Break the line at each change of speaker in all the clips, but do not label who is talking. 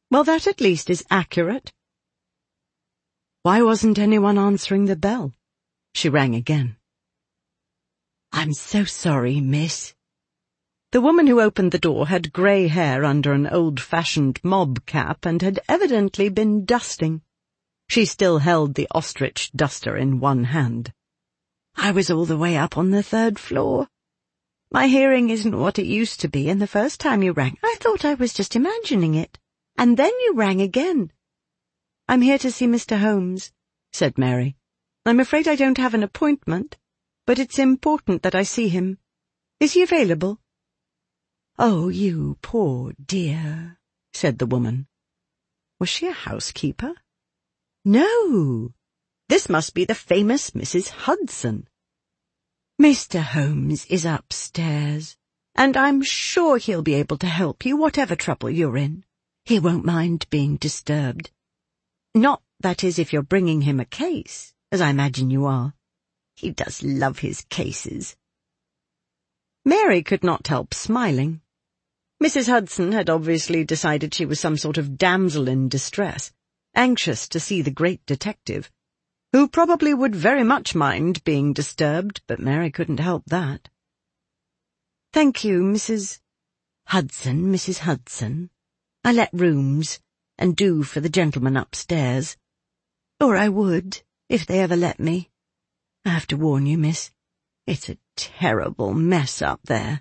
Well, that at least is accurate. Why wasn't anyone answering the bell? She rang again. I'm so sorry, miss. The woman who opened the door had grey hair under an old-fashioned mob cap and had evidently been dusting. She still held the ostrich duster in one hand. I was all the way up on the 3rd floor. My hearing isn't what it used to be, and the first time you rang, I thought I was just imagining it. And then you rang again. I'm here to see Mr. Holmes, said Mary. I'm afraid I don't have an appointment, but it's important that I see him. Is he available? Oh, you poor dear, said the woman. Was she a housekeeper? No, this must be the famous Mrs. Hudson. Mr. Holmes is upstairs, and I'm sure he'll be able to help you whatever trouble you're in. He won't mind being disturbed. Not, that is, if you're bringing him a case, as I imagine you are. He does love his cases. Mary could not help smiling. Mrs. Hudson had obviously decided she was some sort of damsel in distress, anxious to see the great detective, who probably would very much mind being disturbed, but Mary couldn't help that. Thank you, Mrs. Hudson. I let rooms, and do for the gentleman upstairs. Or I would, if they ever let me. I have to warn you, miss, it's a terrible mess up there.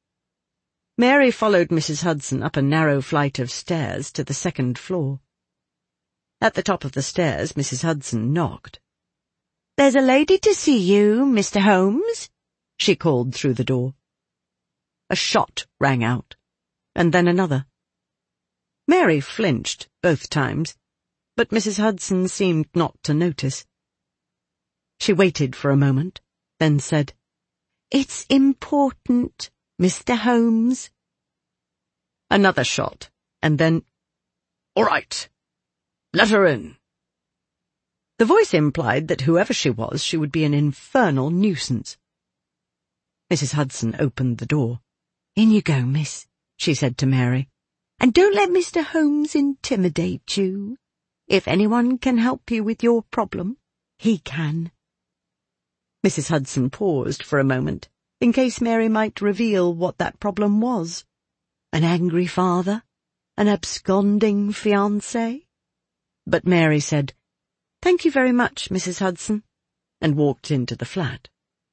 Mary followed Mrs. Hudson up a narrow flight of stairs to the 2nd floor. At the top of the stairs, Mrs. Hudson knocked. There's a lady to see you, Mr. Holmes, she called through the door. A shot rang out, and then another. Mary flinched both times, but Mrs. Hudson seemed not to notice. She waited for a moment, then said, It's important, Mr. Holmes. Another shot, and then, All right, let her in. The voice implied that whoever she was, she would be an infernal nuisance. Mrs. Hudson opened the door. In you go, miss, she said to Mary. And don't let Mr. Holmes intimidate you. If anyone can help you with your problem, he can. Mrs. Hudson paused for a moment, in case Mary might reveal what that problem was. An angry father? An absconding fiancé? But Mary said, Thank you very much, Mrs. Hudson, and walked into the flat.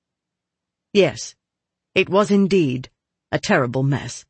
Yes, it was indeed a terrible mess.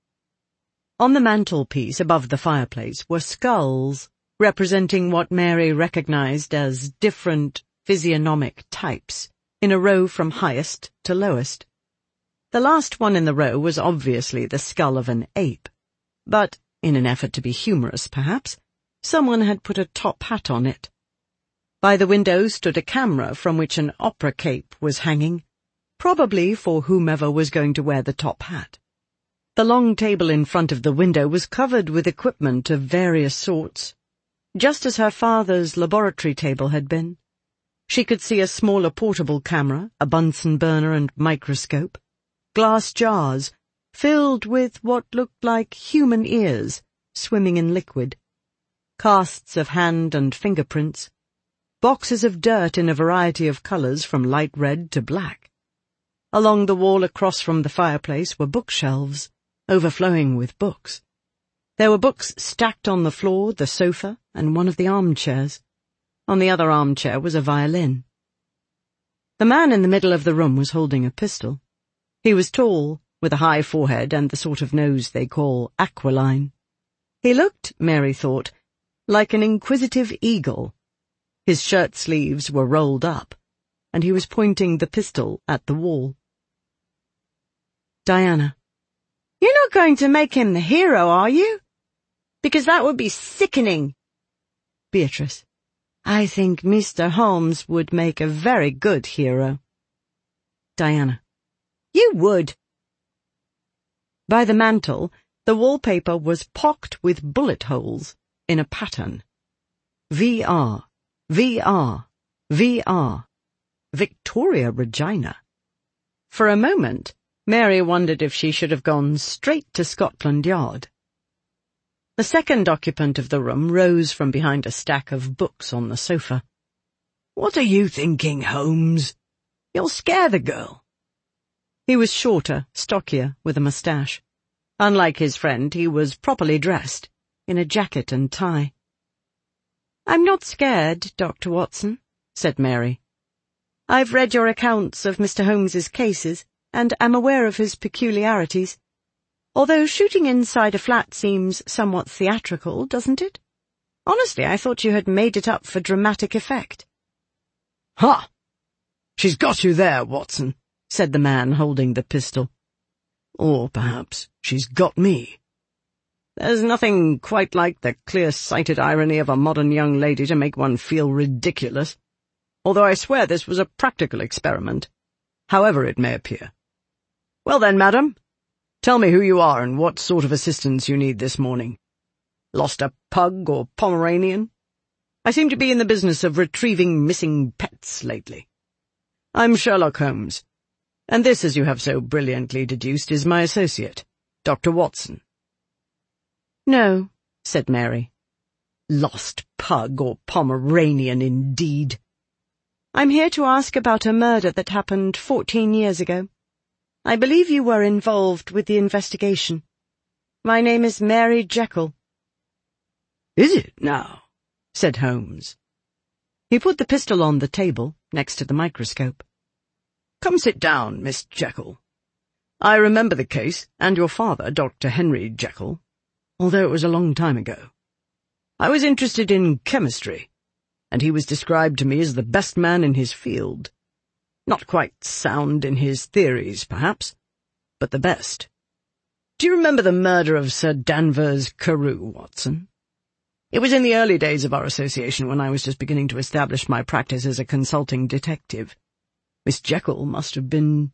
On the mantelpiece above the fireplace were skulls, representing what Mary recognized as different physiognomic types, in a row from highest to lowest. The last one in the row was obviously the skull of an ape, but, in an effort to be humorous perhaps, someone had put a top hat on it. By the window stood a camera from which an opera cape was hanging, probably for whomever was going to wear the top hat. The long table in front of the window was covered with equipment of various sorts, just as her father's laboratory table had been. She could see a smaller portable camera, a Bunsen burner and microscope, glass jars filled with what looked like human ears swimming in liquid, casts of hand and fingerprints, boxes of dirt in a variety of colours from light red to black. Along the wall across from the fireplace were bookshelves, overflowing with books. There were books stacked on the floor, the sofa, and one of the armchairs. On the other armchair was a violin. The man in the middle of the room was holding a pistol. He was tall, with a high forehead and the sort of nose they call aquiline. He looked, Mary thought, like an inquisitive eagle. His shirt sleeves were rolled up, and he was pointing the pistol at the wall. Diana. You're not going to make him the hero, are you? Because that would be sickening. Beatrice. I think Mr. Holmes would make a very good hero. Diana. You would. By the mantel, the wallpaper was pocked with bullet holes in a pattern. VR, VR, VR. Victoria Regina. For a moment, Mary wondered if she should have gone straight to Scotland Yard. The second occupant of the room rose from behind a stack of books on the sofa.
"What are you thinking, Holmes? You'll scare the girl."
He was shorter, stockier, with a moustache. Unlike his friend, he was properly dressed, in a jacket and tie. "I'm not scared, Dr. Watson," said Mary. "I've read your accounts of Mr. Holmes's cases, and am aware of his peculiarities. Although shooting inside a flat seems somewhat theatrical, doesn't it? Honestly, I thought you had made it up for dramatic effect."
"Ha! She's got you there, Watson,"
said the man holding the pistol.
"Or perhaps she's got me."
There's nothing quite like the clear-sighted irony of a modern young lady to make one feel ridiculous, although I swear this was a practical experiment, however it may appear. Well then, madam, tell me who you are and what sort of assistance you need this morning. Lost a pug or Pomeranian? I seem to be in the business of retrieving missing pets lately. I'm Sherlock Holmes, and this, as you have so brilliantly deduced, is my associate, Dr. Watson." "No," said Mary. "Lost pug or Pomeranian, indeed. I'm here to ask about a murder that happened 14 years ago. I believe you were involved with the investigation. My name is Mary Jekyll."
"Is it now?"
said Holmes. He put the pistol on the table, next to the microscope. "Come sit down, Miss Jekyll. I remember the case, and your father, Dr. Henry Jekyll, although it was a long time ago. I was interested in chemistry, and he was described to me as the best man in his field. Not quite sound in his theories, perhaps, but the best. Do you remember the murder of Sir Danvers Carew, Watson? It was in the early days of our association, when I was just beginning to establish my practice as a consulting detective. Miss Jekyll must have been—"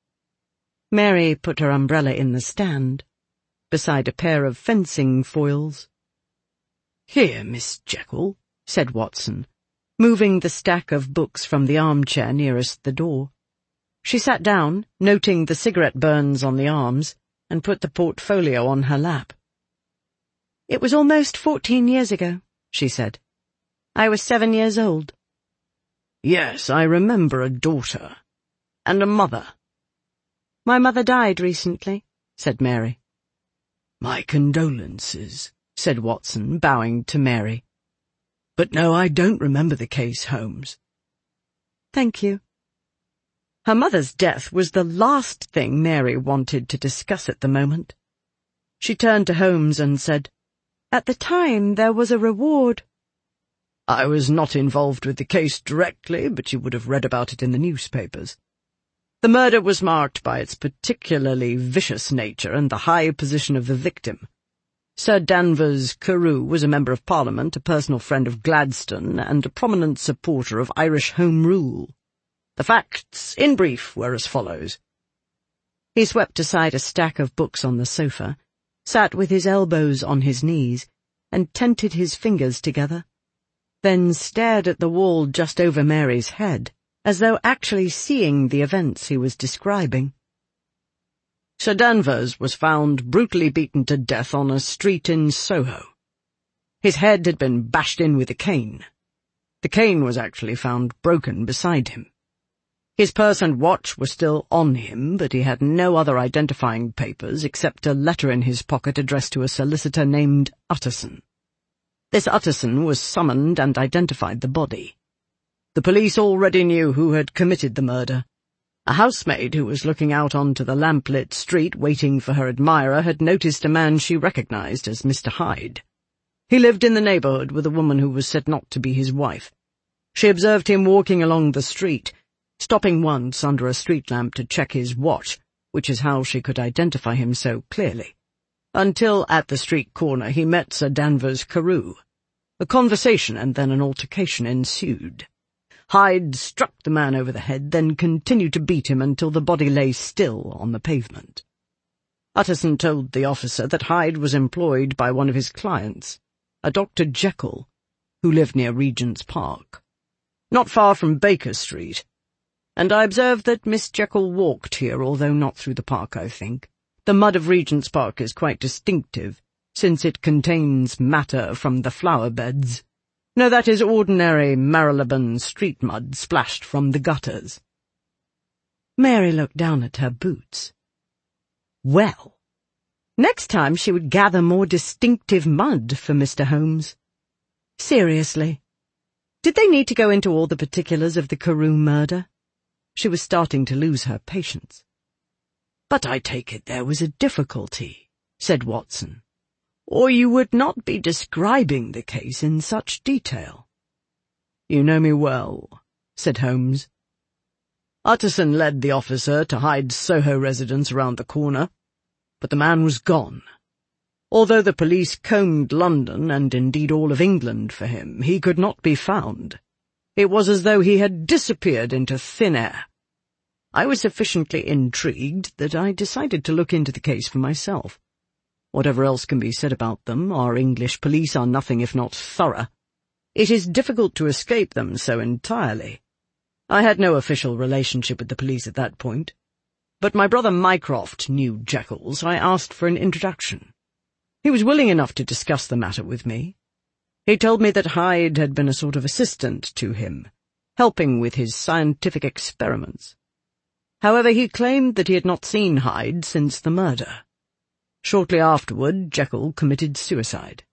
Mary put her umbrella in the stand, beside a pair of fencing foils. "Here, Miss Jekyll," said Watson, moving the stack of books from the armchair nearest the door. She sat down, noting the cigarette burns on the arms, and put the portfolio on her lap. "It was almost 14 years ago," she said. "I was 7 years old." "Yes, I remember a daughter. And a mother." "My mother died recently," said Mary. "My condolences," said Watson, bowing to Mary. "But no, I don't remember the case, Holmes." "Thank you." Her mother's death was the last thing Mary wanted to discuss at the moment. She turned to Holmes and said, "At the time there was a reward." "I was not involved with the case directly, but you would have read about it in the newspapers. The murder was marked by its particularly vicious nature and the high position of the victim. Sir Danvers Carew was a Member of Parliament, a personal friend of Gladstone, and a prominent supporter of Irish Home Rule. The facts, in brief, were as follows." He swept aside a stack of books on the sofa, sat with his elbows on his knees, and tented his fingers together, then stared at the wall just over Mary's head, as though actually seeing the events he was describing. "Sir Danvers was found brutally beaten to death on a street in Soho. His head had been bashed in with a cane. The cane was actually found broken beside him. His purse and watch were still on him, but he had no other identifying papers except a letter in his pocket addressed to a solicitor named Utterson. This Utterson was summoned and identified the body. The police already knew who had committed the murder. A housemaid who was looking out onto the lamplit street waiting for her admirer had noticed a man she recognized as Mr. Hyde. He lived in the neighborhood with a woman who was said not to be his wife. She observed him walking along the street, stopping once under a street lamp to check his watch, which is how she could identify him so clearly, until at the street corner he met Sir Danvers Carew. A conversation and then an altercation ensued. Hyde struck the man over the head, then continued to beat him until the body lay still on the pavement. Utterson told the officer that Hyde was employed by one of his clients, a Dr. Jekyll, who lived near Regent's Park, not far from Baker Street, and I observed that Miss Jekyll walked here, although not through the park, I think. The mud of Regent's Park is quite distinctive,
since it contains matter from the flower beds. No, that is ordinary Marylebone street mud splashed from the gutters."
Mary looked down at her boots. Well, next time she would gather more distinctive mud for Mr. Holmes. Seriously, did they need to go into all the particulars of the Carew murder? She was starting to lose her patience.
"But I take it there was a difficulty," said Watson, "or you would not be describing the case in such detail." "You know me well," said Holmes. "Utterson led the officer to Hyde's Soho residence around the corner, but the man was gone. Although the police combed London, and indeed all of England, for him, he could not be found. It was as though he had disappeared into thin air. I was sufficiently intrigued that I decided to look into the case for myself. Whatever else can be said about them, our English police are nothing if not thorough. It is difficult to escape them so entirely. I had no official relationship with the police at that point, but my brother Mycroft knew Jekyll, so I asked for an introduction. He was willing enough to discuss the matter with me. He told me that Hyde had been a sort of assistant to him, helping with his scientific experiments. However, he claimed that he had not seen Hyde since the murder. Shortly afterward, Jekyll committed suicide."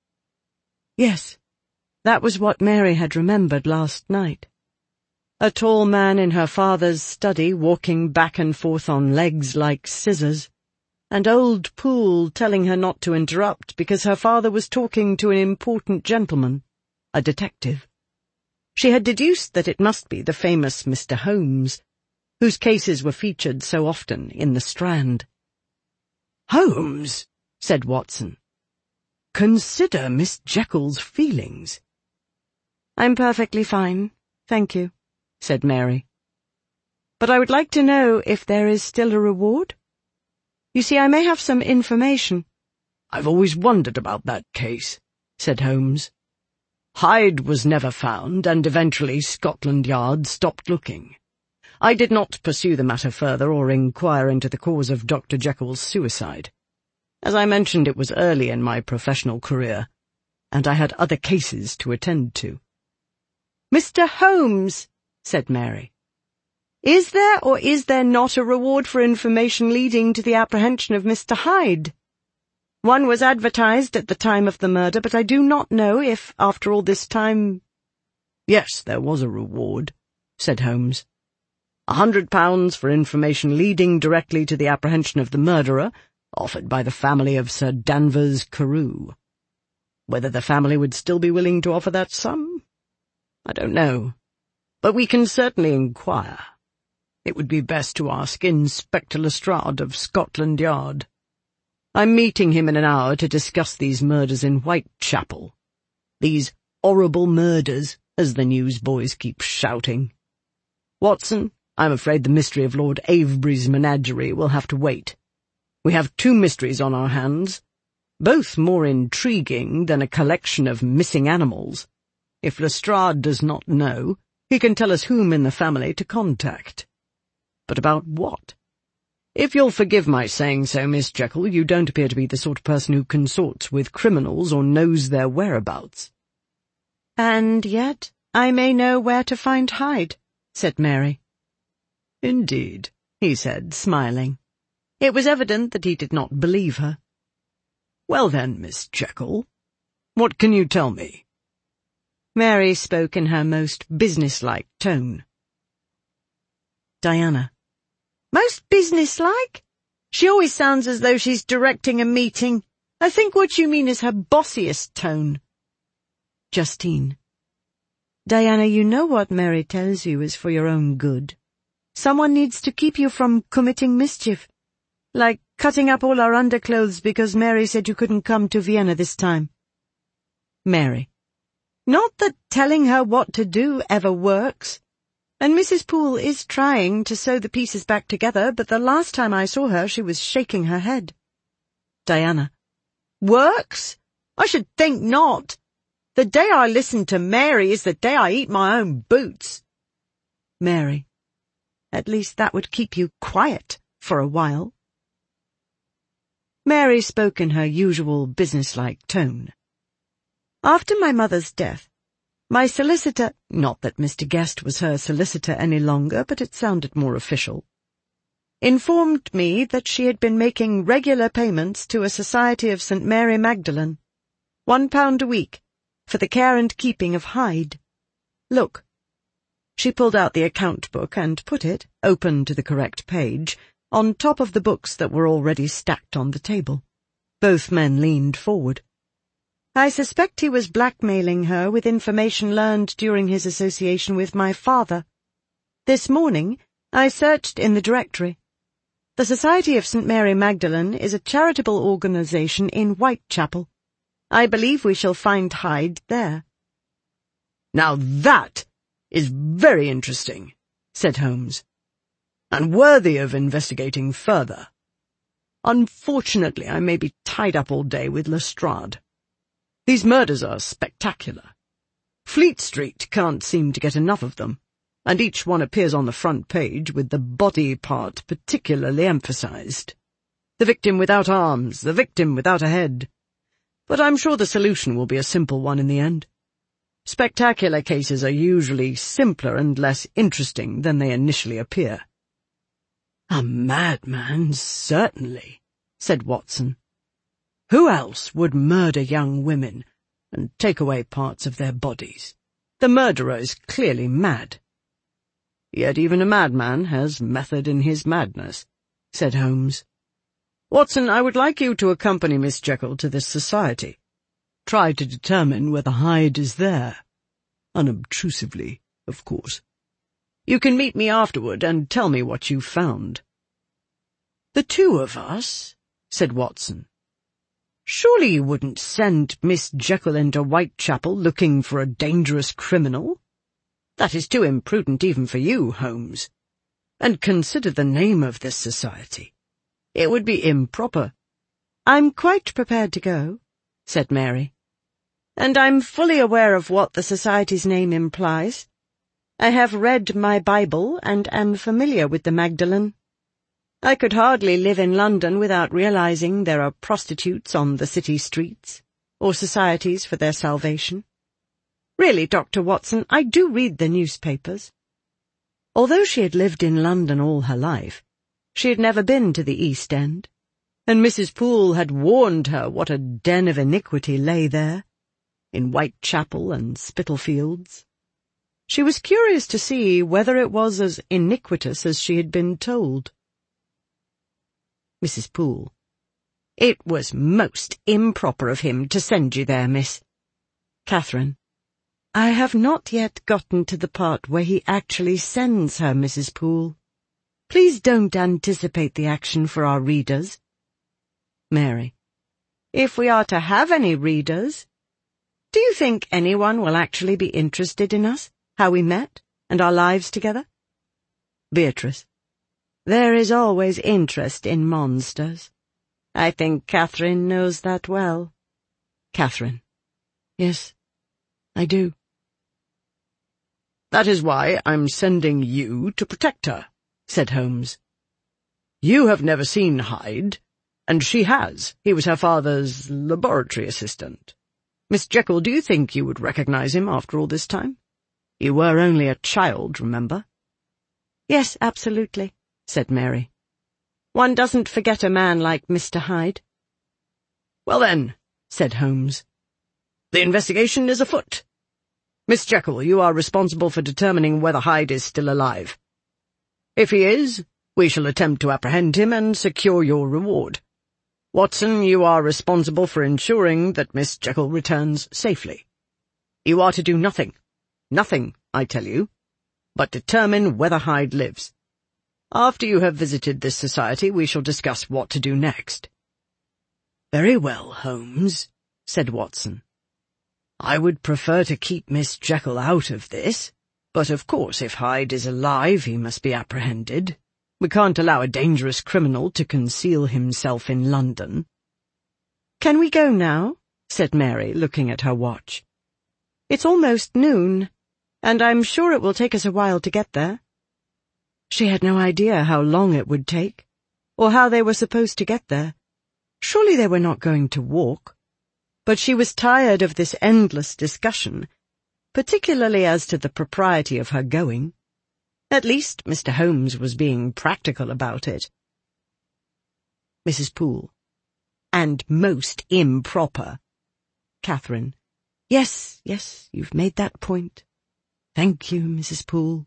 Yes, that was what Mary had remembered last night. A tall man in her father's study walking back and forth on legs like scissors, and old Poole telling her not to interrupt because her father was talking to an important gentleman, a detective. She had deduced that it must be the famous Mr. Holmes, whose cases were featured so often in the Strand.
"Holmes," said Watson, "consider Miss Jekyll's feelings."
"I'm perfectly fine, thank you," said Mary. "But I would like to know if there is still a reward. You see, I may have some information."
"I've always wondered about that case," said Holmes. "Hyde was never found, and eventually Scotland Yard stopped looking. I did not pursue the matter further or inquire into the cause of Dr. Jekyll's suicide. As I mentioned, it was early in my professional career, and I had other cases to attend to."
"Mr. Holmes," said Mary, "is there or is there not a reward for information leading to the apprehension of Mr. Hyde? One was advertised at the time of the murder, but I do not know if, after all this time—"
"Yes, there was a reward," said Holmes. £100 for information leading directly to the apprehension of the murderer, offered by the family of Sir Danvers Carew. Whether the family would still be willing to offer that sum, I don't know, but we can certainly inquire. It would be best to ask Inspector Lestrade of Scotland Yard. I'm meeting him in an hour to discuss these murders in Whitechapel. These horrible murders, as the newsboys keep shouting. Watson, I'm afraid the mystery of Lord Avebury's menagerie will have to wait. We have 2 mysteries on our hands, both more intriguing than a collection of missing animals. If Lestrade does not know, he can tell us whom in the family to contact. But about what? If you'll forgive my saying so, Miss Jekyll, you don't appear to be the sort of person who consorts with criminals or knows their whereabouts."
"And yet I may know where to find Hyde," said Mary.
"Indeed," he said, smiling. It was evident that he did not believe her. "Well then, Miss Jekyll, what can you tell me?"
Mary spoke in her most businesslike tone.
"Diana."
"Most businesslike? She always sounds as though she's directing a meeting. I think what you mean is her bossiest tone." "Justine. Diana, you know what Mary tells you is for your own good. Someone needs to keep you from committing mischief, like cutting up all our underclothes because Mary said you couldn't come to Vienna this time."
Mary.
"Not that telling her what to do ever works. And Mrs. Poole is trying to sew the pieces back together, but the last time I saw her she was shaking her head."
Diana.
"Works? I should think not. The day I listen to Mary is the day I eat my own boots."
Mary.
"At least that would keep you quiet for a while." Mary spoke in her usual businesslike tone. After my mother's death, my solicitor— not that Mr. Guest was her solicitor any longer, but it sounded more official— informed me that she had been making regular payments to a Society of St. Mary Magdalene, £1 a week, for the care and keeping of Hyde. Look. She pulled out the account book and put it, open to the correct page, on top of the books that were already stacked on the table. Both men leaned forward. I suspect he was blackmailing her with information learned during his association with my father. This morning, I searched in the directory. The Society of St. Mary Magdalene is a charitable organization in Whitechapel. I believe we shall find Hyde there.
Now that is very interesting, said Holmes, and worthy of investigating further. Unfortunately, I may be tied up all day with Lestrade. These murders are spectacular. Fleet Street can't seem to get enough of them, and each one appears on the front page with the body part particularly emphasized. The victim without arms, the victim without a head. But I'm sure the solution will be a simple one in the end. Spectacular cases are usually simpler and less interesting than they initially appear. A madman, certainly, said Watson. Who else would murder young women and take away parts of their bodies? The murderer is clearly mad. Yet even a madman has method in his madness, said Holmes. Watson, I would like you to accompany Miss Jekyll to this society. Try to determine whether Hyde is there. Unobtrusively, of course. You can meet me afterward and tell me what you found. The two of us, said Watson. Surely you wouldn't send Miss Jekyll into Whitechapel looking for a dangerous criminal? That is too imprudent even for you, Holmes. And consider the name of this society. It would be improper. I'm quite prepared to go, said Mary. And I'm fully aware of what the society's name implies. I have read my Bible and am familiar with the Magdalene. I could hardly live in London without realizing there are prostitutes on the city streets, or societies for their salvation. Really, Dr. Watson, I do read the newspapers. Although she had lived in London all her life, she had never been to the East End, and Mrs. Poole had warned her what a den of iniquity lay there, in Whitechapel and Spitalfields. She was curious to see whether it was as iniquitous as she had been told. Mrs. Poole: It was most improper of him to send you there, miss. Catherine: I have not yet gotten to the part where he actually sends her, Mrs. Poole. Please don't anticipate the action for our readers. Mary: If we are to have any readers, do you think anyone will actually be interested in us, how we met, and our lives together? Beatrice: There is always interest in monsters. I think Catherine knows that well. Catherine: Yes, I do. That is why I'm sending you to protect her, said Holmes. You have never seen Hyde, and she has. He was her father's laboratory assistant. Miss Jekyll, do you think you would recognize him after all this time? You were only a child, remember? Yes, absolutely, said Mary. One doesn't forget a man like Mr. Hyde. Well then, said Holmes, the investigation is afoot. Miss Jekyll, you are responsible for determining whether Hyde is still alive. If he is, we shall attempt to apprehend him and secure your reward. Watson, you are responsible for ensuring that Miss Jekyll returns safely. You are to do nothing, I tell you, but determine whether Hyde lives. After you have visited this society, we shall discuss what to do next. Very well, Holmes, said Watson. I would prefer to keep Miss Jekyll out of this, but of course if Hyde is alive he must be apprehended. We can't allow a dangerous criminal to conceal himself in London. Can we go now? Said Mary, looking at her watch. It's almost noon, and I'm sure it will take us a while to get there. She had no idea how long it would take, or how they were supposed to get there. Surely they were not going to walk. But she was tired of this endless discussion, particularly as to the propriety of her going. At least Mr. Holmes was being practical about it. Mrs. Poole. And most improper. Catherine. Yes, you've made that point. Thank you, Mrs. Poole.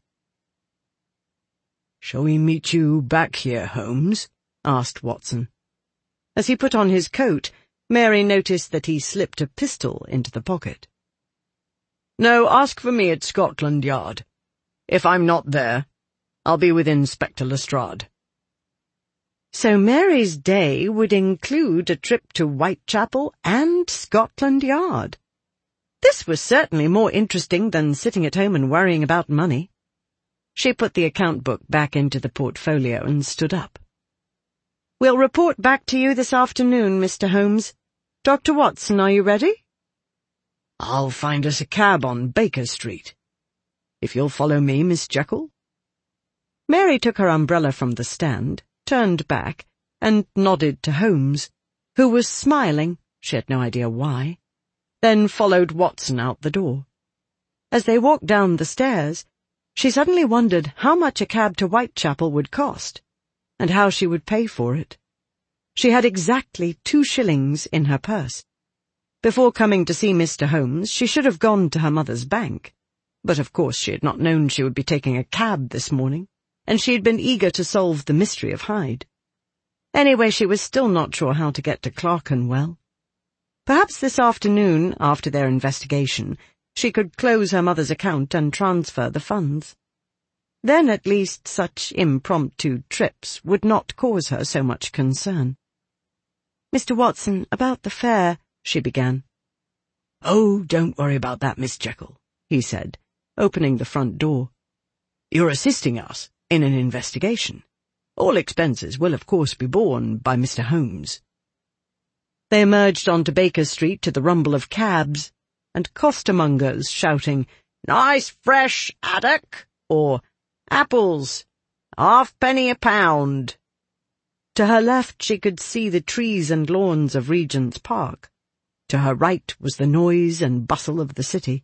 Shall we meet you back here, Holmes? Asked Watson. As he put on his coat, Mary noticed that he slipped a pistol into the pocket. No, ask for me at Scotland Yard. If I'm not there, I'll be with Inspector Lestrade. So Mary's day would include a trip to Whitechapel and Scotland Yard. This was certainly more interesting than sitting at home and worrying about money. She put the account book back into the portfolio and stood up. We'll report back to you this afternoon, Mr. Holmes. Dr. Watson, are you ready? I'll find us a cab on Baker Street. If you'll follow me, Miss Jekyll. Mary took her umbrella from the stand, turned back, and nodded to Holmes, who was smiling, she had no idea why, then followed Watson out the door. As they walked down the stairs, she suddenly wondered how much a cab to Whitechapel would cost, and how she would pay for it. She had exactly 2 shillings in her purse. Before coming to see Mr. Holmes, she should have gone to her mother's bank, but of course she had not known she would be taking a cab this morning, and she had been eager to solve the mystery of Hyde. Anyway, she was still not sure how to get to Clerkenwell. Perhaps this afternoon, after their investigation, she could close her mother's account and transfer the funds. Then at least such impromptu trips would not cause her so much concern. Mr. Watson, about the fare, she began. Oh, don't worry about that, Miss Jekyll, he said, opening the front door. You're assisting us in an investigation. All expenses will of course be borne by Mr. Holmes. They emerged onto Baker Street to the rumble of cabs, and costermongers shouting, Nice fresh haddock, or Apples, halfpenny a pound. To her left she could see the trees and lawns of Regent's Park. To her right was the noise and bustle of the city.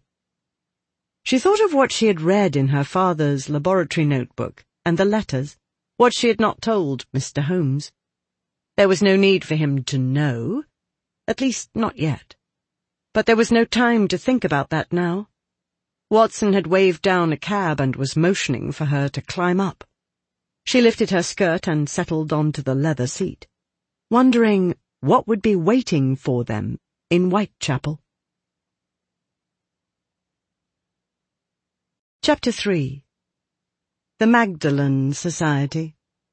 She thought of what she had read in her father's laboratory notebook, and the letters, what she had not told Mr. Holmes. There was no need for him to know, at least not yet. But there was no time to think about that now. Watson had waved down a cab and was motioning for her to climb up. She lifted her skirt and settled onto the leather seat, wondering what would be waiting for them in Whitechapel. Chapter 3. The Magdalen Society.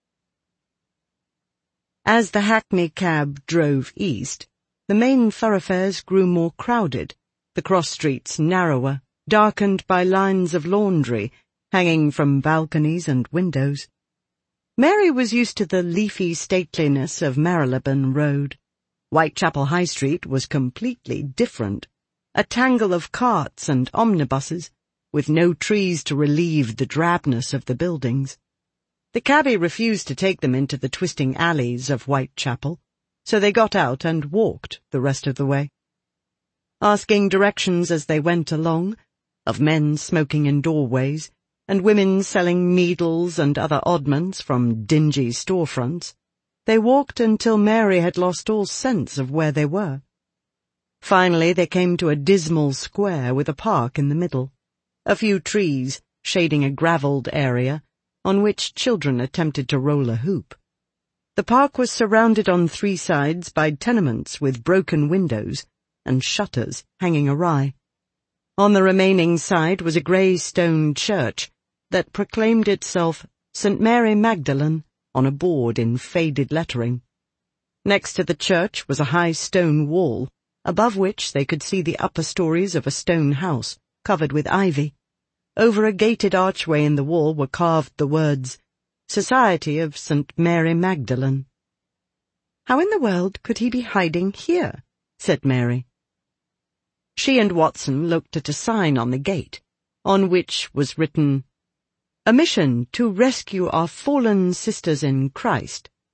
As the hackney cab drove east, the main thoroughfares grew more crowded, the cross-streets narrower, darkened by lines of laundry hanging from balconies and windows. Mary was used to the leafy stateliness of Marylebone Road. Whitechapel High Street was completely different, a tangle of carts and omnibuses, with no trees to relieve the drabness of the buildings. The cabby refused to take them into the twisting alleys of Whitechapel, so they got out and walked the rest of the way. Asking directions as they went along, of men smoking in doorways, and women selling needles and other oddments from dingy storefronts, they walked until Mary had lost all sense of where they were. Finally they came to a dismal square with a park in the middle, a few trees shading a gravelled area on which children attempted to roll a hoop. The park was surrounded on 3 sides by tenements with broken windows and shutters hanging awry. On the remaining side was a grey stone church that proclaimed itself St. Mary Magdalene on a board in faded lettering. Next to the church was a high stone wall, above which they could see the upper stories of a stone house covered with ivy. Over a gated archway in the wall were carved the words, Society of St. Mary Magdalene. How in the world could he be hiding here? Said Mary. She and Watson looked at a sign on the gate, on which was written, A mission to rescue our fallen sisters in Christ.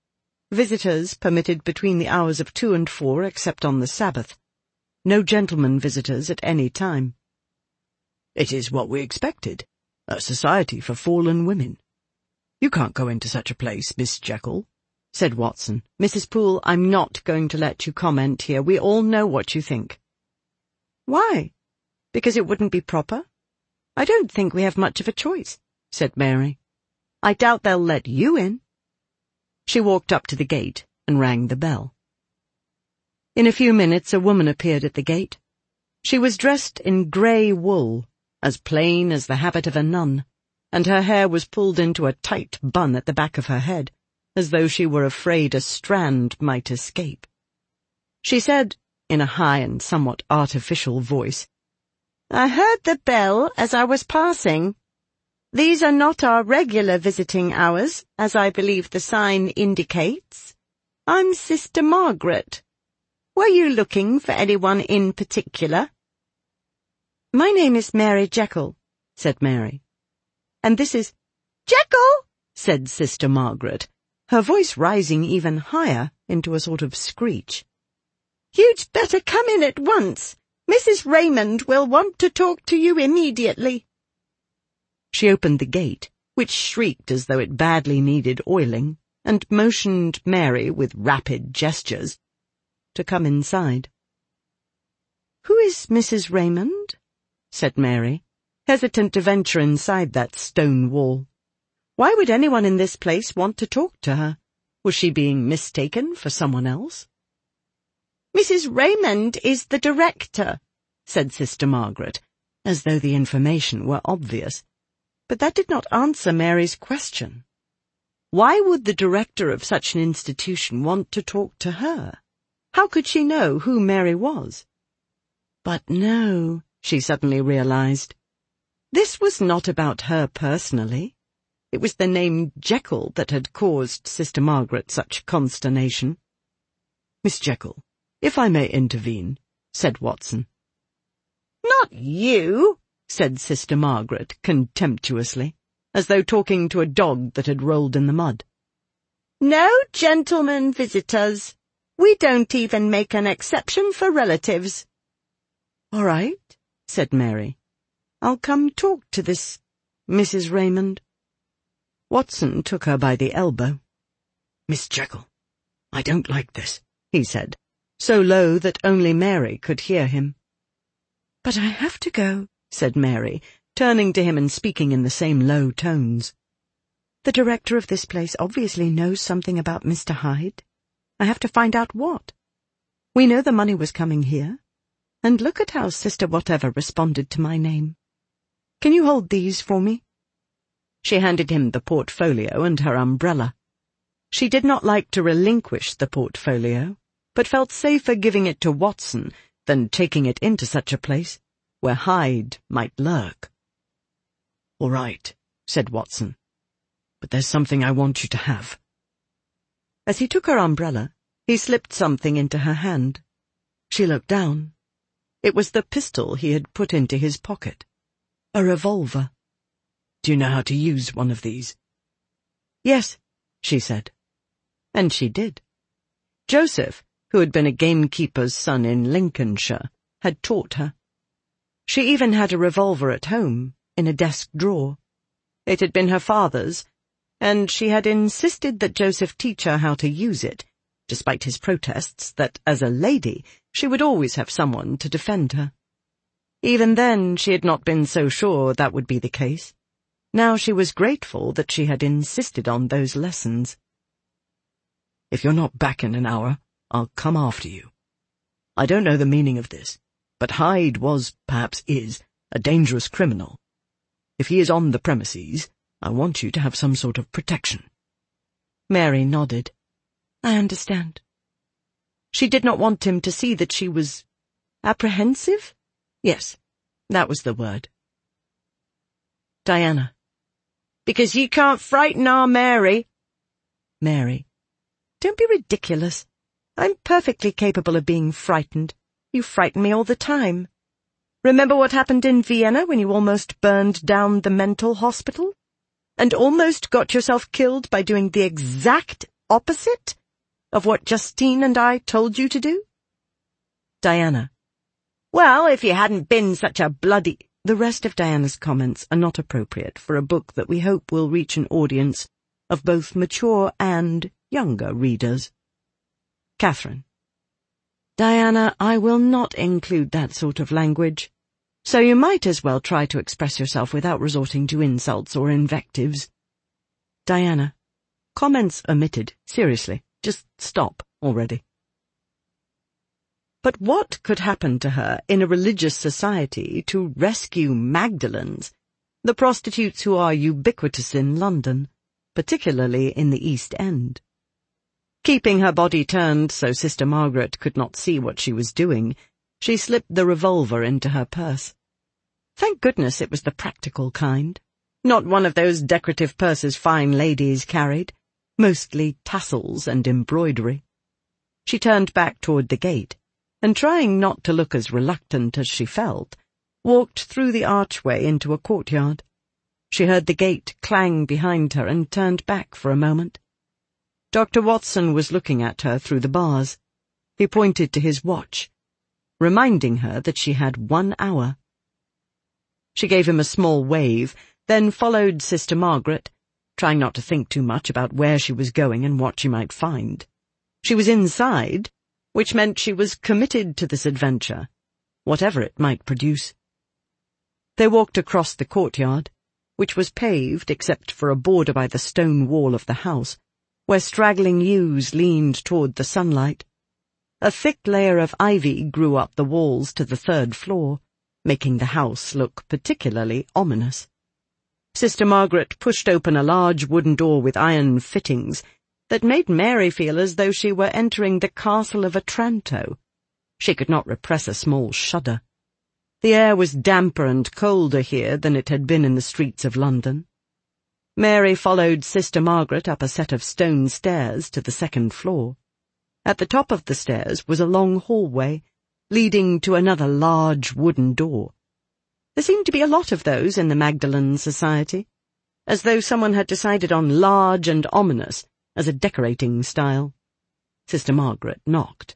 Visitors permitted between the hours of 2 and 4 except on the Sabbath. No gentlemen visitors at any time. It is what we expected. A society for fallen women. You can't go into such a place, Miss Jekyll, said Watson. Mrs. Poole, I'm not going to let you comment here. We all know what you think. Why? Because it wouldn't be proper? I don't think we have much of a choice, said Mary. I doubt they'll let you in. She walked up to the gate and rang the bell. In a few minutes a woman appeared at the gate. She was dressed in grey wool, as plain as the habit of a nun, and her hair was pulled into a tight bun at the back of her head, as though she were afraid a strand might escape. She said, in a high and somewhat artificial voice, I heard the bell as I was passing. These are not our regular visiting hours, as I believe the sign indicates. I'm Sister Margaret. Were you looking for anyone in particular? My name is Mary Jekyll, said Mary. And this is... Jekyll, said Sister Margaret, her voice rising even higher into a sort of screech. You'd better come in at once. Mrs. Raymond will want to talk to you immediately. She opened the gate, which shrieked as though it badly needed oiling, and motioned Mary with rapid gestures to come inside. Who is Mrs. Raymond? Said Mary, hesitant to venture inside that stone wall. Why would anyone in this place want to talk to her? Was she being mistaken for someone else? Mrs. Raymond is the director, said Sister Margaret, as though the information were obvious. But that did not answer Mary's question. Why would the director of such an institution want to talk to her? How could she know who Mary was? But no, she suddenly realized. This was not about her personally. It was the name Jekyll that had caused Sister Margaret such consternation. Miss Jekyll, if I may intervene, said Watson. Not you, said Sister Margaret contemptuously, as though talking to a dog that had rolled in the mud. No gentlemen visitors. We don't even make an exception for relatives. All right, said Mary. I'll come talk to this Mrs. Raymond. Watson took her by the elbow. Miss Jekyll, I don't like this, he said, so low that only Mary could hear him. But I have to go, said Mary, turning to him and speaking in the same low tones. The director of this place obviously knows something about Mr. Hyde. I have to find out what. We know the money was coming here, and look at how Sister Whatever responded to my name. Can you hold these for me? She handed him the portfolio and her umbrella. She did not like to relinquish the portfolio, but felt safer giving it to Watson than taking it into such a place where Hyde might lurk. All right, said Watson, but there's something I want you to have. As he took her umbrella, he slipped something into her hand. She looked down. It was the pistol he had put into his pocket. A revolver. Do you know how to use one of these? Yes, she said. And she did. Joseph, who had been a gamekeeper's son in Lincolnshire, had taught her. She even had a revolver at home, in a desk drawer. It had been her father's, and she had insisted that Joseph teach her how to use it, despite his protests that, as a lady, she would always have someone to defend her. Even then, she had not been so sure that would be the case. Now she was grateful that she had insisted on those lessons. If you're not back in an hour, I'll come after you. I don't know the meaning of this, but Hyde was, perhaps is, a dangerous criminal. If he is on the premises, I want you to have some sort of protection. Mary nodded. I understand. She did not want him to see that she was apprehensive? Yes, that was the word. Diana. Because you can't frighten our Mary. Mary. Don't be ridiculous. I'm perfectly capable of being frightened. You frighten me all the time. Remember what happened in Vienna when you almost burned down the mental hospital? And almost got yourself killed by doing the exact opposite? of what Justine and I told you to do? Diana. Well, if you hadn't been such a bloody— The rest of Diana's comments are not appropriate for a book that we hope will reach an audience of both mature and younger readers. Catherine. Diana, I will not include that sort of language, so you might as well try to express yourself without resorting to insults or invectives. Diana. Comments omitted. Seriously, just stop already. But what could happen to her in a religious society to rescue Magdalens, the prostitutes who are ubiquitous in London, particularly in the East End? Keeping her body turned so Sister Margaret could not see what she was doing, she slipped the revolver into her purse. Thank goodness it was the practical kind, not one of those decorative purses fine ladies carried, mostly tassels and embroidery. She turned back toward the gate, and trying not to look as reluctant as she felt, walked through the archway into a courtyard. She heard the gate clang behind her and turned back for a moment. Dr. Watson was looking at her through the bars. He pointed to his watch, reminding her that she had 1 hour. She gave him a small wave, then followed Sister Margaret, trying not to think too much about where she was going and what she might find. She was inside, which meant she was committed to this adventure, whatever it might produce. They walked across the courtyard, which was paved except for a border by the stone wall of the house, where straggling yews leaned toward the sunlight. A thick layer of ivy grew up the walls to the 3rd floor, making the house look particularly ominous. Sister Margaret pushed open a large wooden door with iron fittings that made Mary feel as though she were entering the castle of Otranto. She could not repress a small shudder. The air was damper and colder here than it had been in the streets of London. Mary followed Sister Margaret up a set of stone stairs to the 2nd floor. At the top of the stairs was a long hallway, leading to another large wooden door. There seemed to be a lot of those in the Magdalen Society, as though someone had decided on large and ominous as a decorating style. Sister Margaret knocked.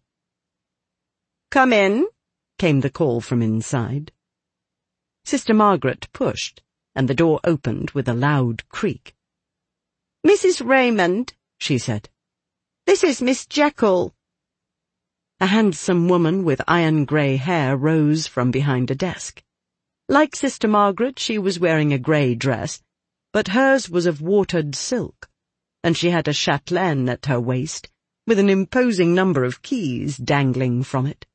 "Come in," came the call from inside. Sister Margaret pushed, and the door opened with a loud creak. "Mrs. Raymond," she said. "This is Miss Jekyll." A handsome woman with iron-grey hair rose from behind a desk. Like Sister Margaret, she was wearing a grey dress, but hers was of watered silk, and she had a chatelaine at her waist, with an imposing number of keys dangling from it.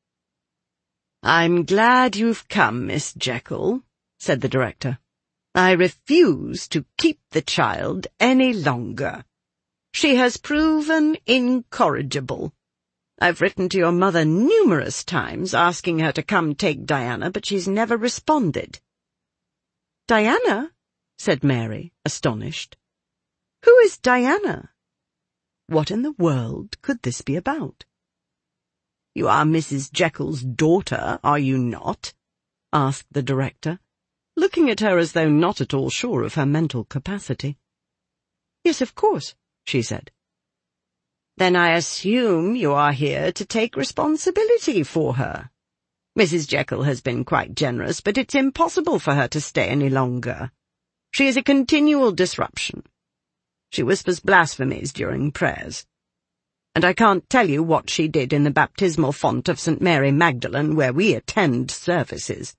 "I'm glad you've come, Miss Jekyll," said the director. "I refuse to keep the child any longer. She has proven incorrigible. I've written to your mother numerous times asking her to come take Diana, but she's never responded." "Diana?" said Mary, astonished. "Who is Diana?" What in the world could this be about? "You are Mrs. Jekyll's daughter, are you not?" asked the director, looking at her as though not at all sure of her mental capacity. "Yes, of course," she said. "Then I assume you are here to take responsibility for her. Mrs. Jekyll has been quite generous, but it's impossible for her to stay any longer. She is a continual disruption. She whispers blasphemies during prayers. And I can't tell you what she did in the baptismal font of St. Mary Magdalene, where we attend services."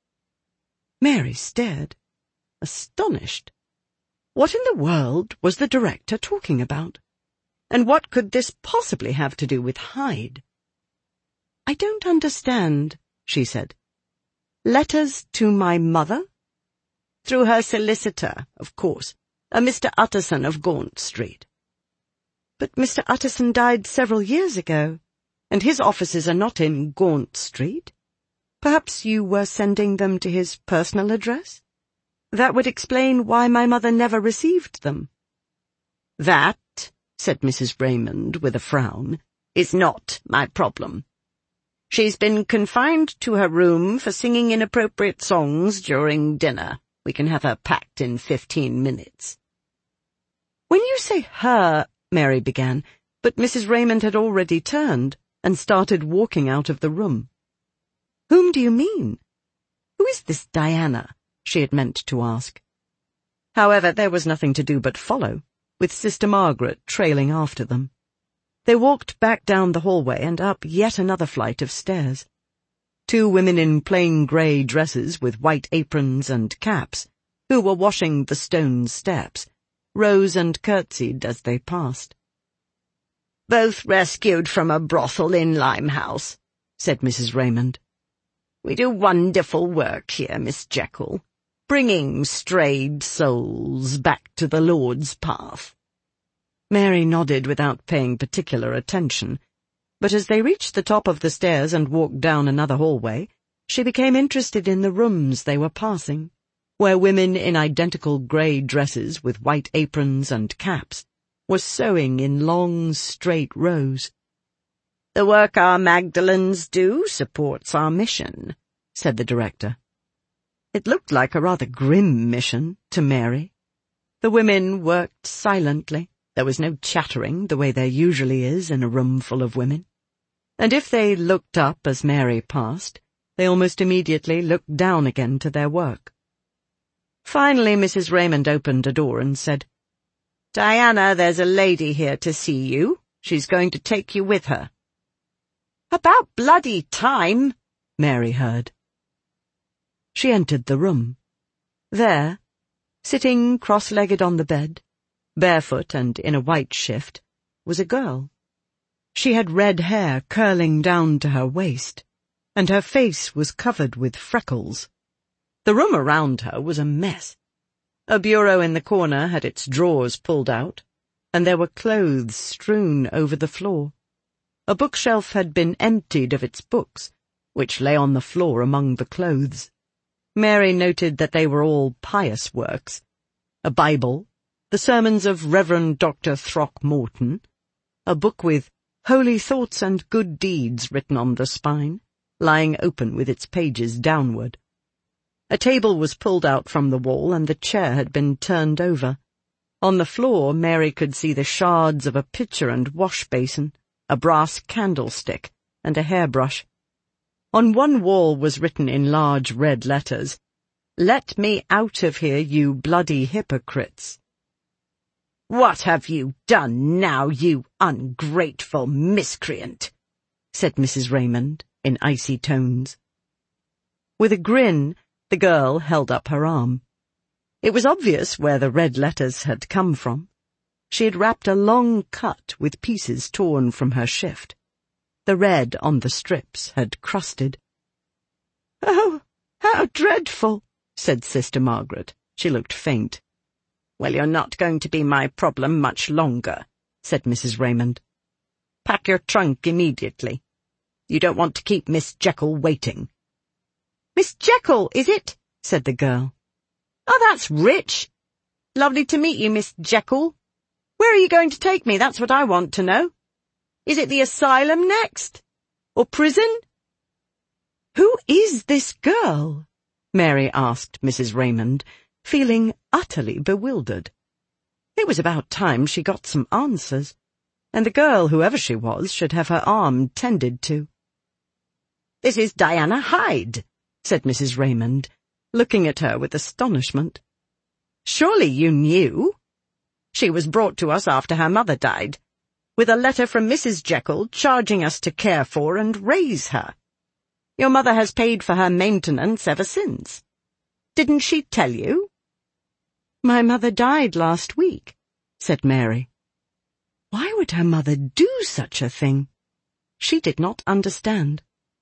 Mary stared, astonished. What in the world was the director talking about? And what could this possibly have to do with Hyde? "I don't understand," she said. "Letters to my mother?" "Through her solicitor, of course, a Mr. Utterson of Gaunt Street." "But Mr. Utterson died several years ago, and his offices are not in Gaunt Street. Perhaps you were sending them to his personal address? That would explain why my mother never received them." "That," said Mrs. Raymond with a frown, "is not my problem. She's been confined to her room for singing inappropriate songs during dinner. We can have her packed in 15 minutes. "When you say her," Mary began, But Mrs. Raymond had already turned and started walking out of the room. "Whom do you mean? Who is this Diana?" she had meant to ask. However, there was nothing to do but follow, with Sister Margaret trailing after them. They walked back down the hallway and up yet another flight of stairs. 2 women in plain grey dresses with white aprons and caps, who were washing the stone steps, rose and curtsied as they passed.
"Both rescued from a brothel in Limehouse," said Mrs. Raymond. "We do wonderful work here, Miss Jekyll, bringing strayed souls back to the Lord's path."
Mary nodded without paying particular attention, but as they reached the top of the stairs and walked down another hallway, she became interested in the rooms they were passing, where women in identical grey dresses with white aprons and caps were sewing in long, straight rows.
"The work our Magdalens do supports our mission," said the director.
It looked like a rather grim mission to Mary. The women worked silently. There was no chattering the way there usually is in a room full of women. And if they looked up as Mary passed, they almost immediately looked down again to their work. Finally, Mrs. Raymond opened a door and said,
"Diana, there's a lady here to see you. She's going to take you with her." "About bloody time,"
Mary heard. She entered the room. There, sitting cross-legged on the bed, barefoot and in a white shift, was a girl. She had red hair curling down to her waist, and her face was covered with freckles. The room around her was a mess. A bureau in the corner had its drawers pulled out, and there were clothes strewn over the floor. A bookshelf had been emptied of its books, which lay on the floor among the clothes. Mary noted that they were all pious works: a Bible, the sermons of Reverend Dr. Throckmorton, a book with Holy Thoughts and Good Deeds written on the spine, lying open with its pages downward. A table was pulled out from the wall, and the chair had been turned over. On the floor, Mary could see the shards of a pitcher and wash basin, a brass candlestick, and a hairbrush. On one wall was written in large red letters, "Let me out of here, you bloody hypocrites."
"What have you done now, you ungrateful miscreant?"
said Mrs. Raymond in icy tones. With a grin, the girl held up her arm. It was obvious where the red letters had come from. She had wrapped a long cut with pieces torn from her shift. The red on the strips had crusted.
"Oh, how dreadful,"
said Sister Margaret. She looked faint.
"Well, you're not going to be my problem much longer," said Mrs. Raymond. "Pack your trunk immediately. You don't want to keep Miss Jekyll waiting." "Miss Jekyll, is it?" said the girl. "Oh, that's rich. Lovely to meet you, Miss Jekyll. Where are you going to take me? That's what I want to know. Is it the asylum next? Or prison?"
"Who is this girl?" Mary asked Mrs. Raymond, feeling utterly bewildered. It was about time she got some answers, and the girl, whoever she was, should have her arm tended to.
"This is Diana Hyde," said Mrs. Raymond, looking at her with astonishment. "Surely you knew? She was brought to us after her mother died, with a letter from Mrs. Jekyll charging us to care for and raise her. Your mother has paid for her maintenance ever since. Didn't she tell you?"
"My mother died last week," said Mary. Why would her mother do such a thing? She did not understand.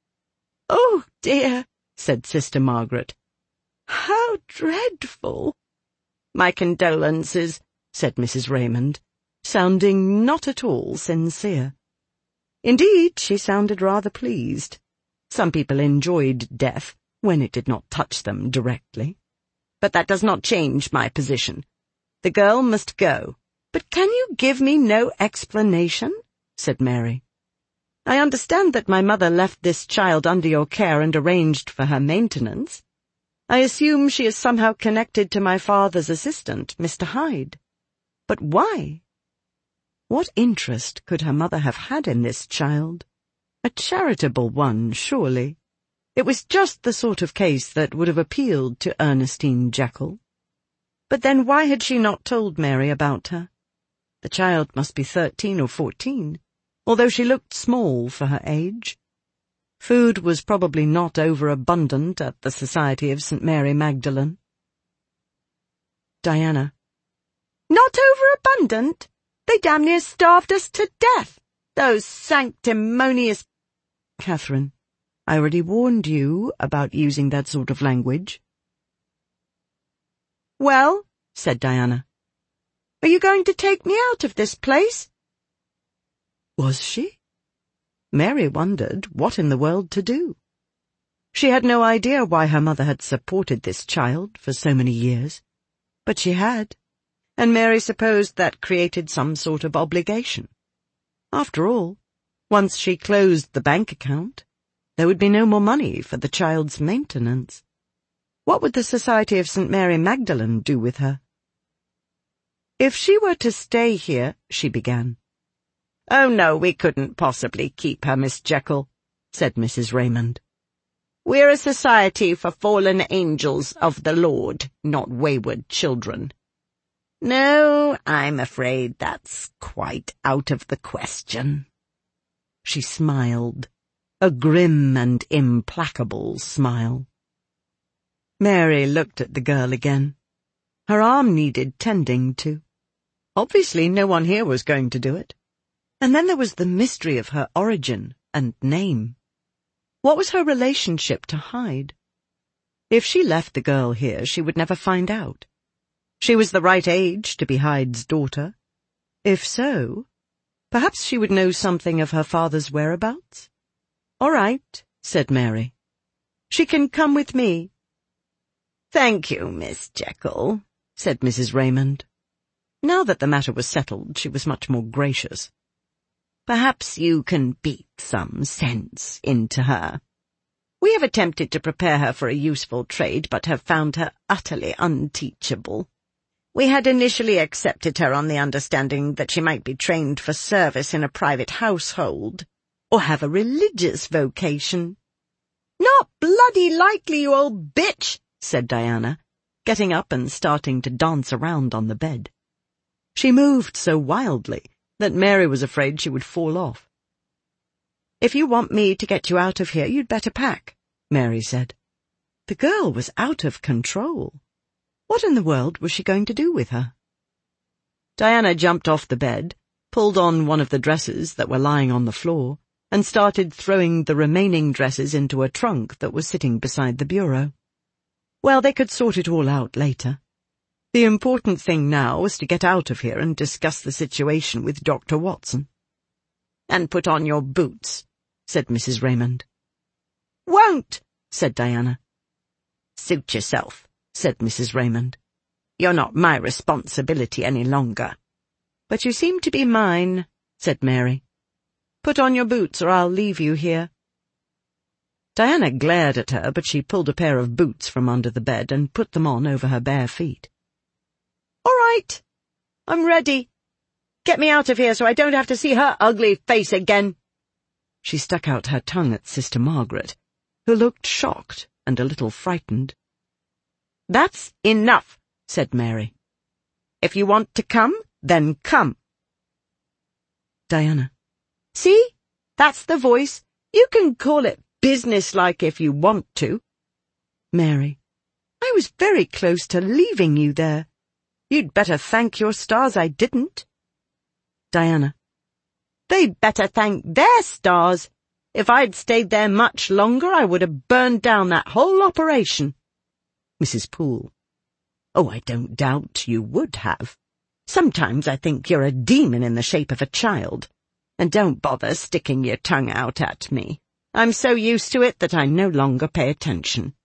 "Oh, dear," said Sister Margaret. "How dreadful."
"My condolences," said Mrs. Raymond, sounding not at all sincere. Indeed, she sounded rather pleased. Some people enjoyed death when it did not touch them directly. "But that does not change my position. The girl must go." "But can you give me no explanation?" said Mary. "I understand that my mother left this child under your care and arranged for her maintenance. I assume she is somehow connected to my father's assistant, Mr. Hyde. But why?" What interest could her mother have had in this child? A charitable one, surely. It was just the sort of case that would have appealed to Ernestine Jekyll. But then why had she not told Mary about her? The child must be 13 or 14, although she looked small for her age. Food was probably not overabundant at the Society of St. Mary Magdalene. Diana.
Not overabundant? They damn near starved us to death, those sanctimonious—
Catherine, I already warned you about using that sort of language.
Well,
said Diana.
Are you going to take me out of this place?
Was she? Mary wondered what in the world to do. She had no idea why her mother had supported this child for so many years, but she had, and Mary supposed that created some sort of obligation. After all, once she closed the bank account, there would be no more money for the child's maintenance. What would the Society of St. Mary Magdalene do with her? If she were to stay here, she began.
Oh, no, we couldn't possibly keep her, Miss Jekyll, said Mrs. Raymond. We're a society for fallen angels of the Lord, not wayward children. No, I'm afraid that's quite out of the question.
She smiled, a grim and implacable smile. Mary looked at the girl again. Her arm needed tending to. Obviously no one here was going to do it. And then there was the mystery of her origin and name. What was her relationship to Hyde? If she left the girl here, she would never find out. She was the right age to be Hyde's daughter. If so, perhaps she would know something of her father's whereabouts. All right, said Mary. She can come with me.
Thank you, Miss Jekyll, said Mrs. Raymond.
Now that the matter was settled, she was much more gracious.
Perhaps you can beat some sense into her. We have attempted to prepare her for a useful trade, but have found her utterly unteachable. We had initially accepted her on the understanding that she might be trained for service in a private household, or have a religious vocation.
Not bloody likely, you old bitch, said Diana, getting up and starting to dance around on the bed. She moved so wildly that Mary was afraid she would fall off. If you want me to get you out of here, you'd better pack, Mary said. The girl was out of control. What in the world was she going to do with her? Diana jumped off the bed, pulled on one of the dresses that were lying on the floor, and started throwing the remaining dresses into a trunk that was sitting beside the bureau. Well, they could sort it all out later. The important thing now was to get out of here and discuss the situation with Dr. Watson.
And put on your boots, said Mrs. Raymond.
Won't, said Diana.
Suit yourself, said Mrs. Raymond. You're not my responsibility any longer.
But you seem to be mine, said Mary. Put on your boots or I'll leave you here. Diana glared at her, but she pulled a pair of boots from under the bed and put them on over her bare feet.
All right, I'm ready. Get me out of here so I don't have to see her ugly face again.
She stuck out her tongue at Sister Margaret, who looked shocked and a little frightened.
That's enough, said Mary. If you want to come, then come.
Diana.
See? That's the voice. You can call it businesslike if you want to.
Mary. I was very close to leaving you there. You'd better thank your stars I didn't. Diana.
They'd better thank their stars. If I'd stayed there much longer, I would have burned down that whole operation.
Mrs. Poole.
Oh, I don't doubt you would have. Sometimes I think you're a demon in the shape of a child. And don't bother sticking your tongue out at me. I'm so used to it that I no longer pay attention.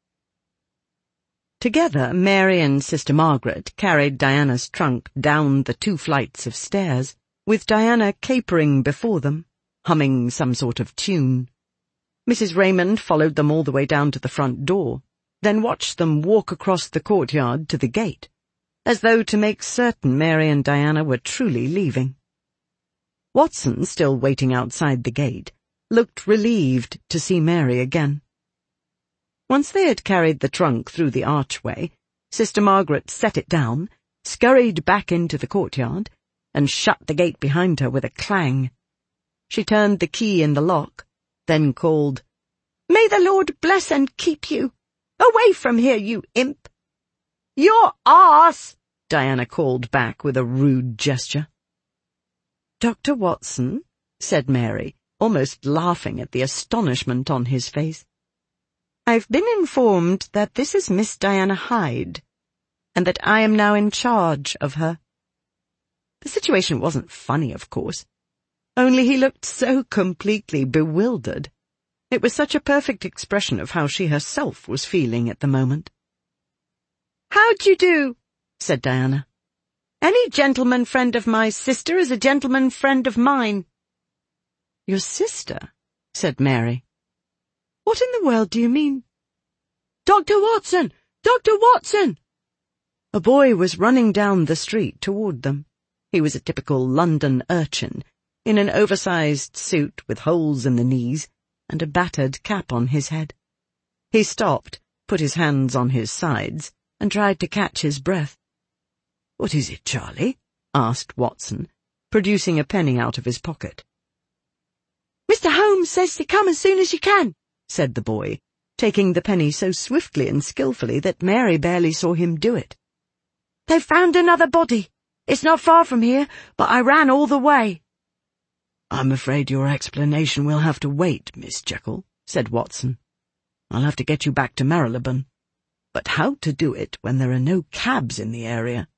Together, Mary and Sister Margaret carried Diana's trunk down the 2 flights of stairs, with Diana capering before them, humming some sort of tune. Mrs. Raymond followed them all the way down to the front door, then watched them walk across the courtyard to the gate, as though to make certain Mary and Diana were truly leaving. Watson, still waiting outside the gate, looked relieved to see Mary again. Once they had carried the trunk through the archway, Sister Margaret set it down, scurried back into the courtyard, and shut the gate behind her with a clang. She turned the key in the lock, then called, "May the Lord bless and keep you! Away from here, you imp!" "Your arse!" Diana called back with a rude gesture. "Dr. Watson," said Mary, almost laughing at the astonishment on his face, "I've been informed that this is Miss Diana Hyde, and that I am now in charge of her." The situation wasn't funny, of course, only he looked so completely bewildered. It was such a perfect expression of how she herself was feeling at the moment. "How d'you do?" said Diana. "Any gentleman friend of my sister is a gentleman friend of mine." "Your sister?" said Mary. "What in the world do you mean?" "Dr. Watson! Dr. Watson!" A boy was running down the street toward them. He was a typical London urchin, in an oversized suit with holes in the knees and a battered cap on his head. He stopped, put his hands on his sides, and tried to catch his breath. "What is it, Charlie?" asked Watson, producing a penny out of his pocket. "Mr. Holmes says to come as soon as you can," said the boy, taking the penny so swiftly and skillfully that Mary barely saw him do it. "They've found another body. It's not far from here, but I ran all the way." "I'm afraid your explanation will have to wait, Miss Jekyll," said Watson. "I'll have to get you back to Marylebone. But how to do it when there are no cabs in the area?"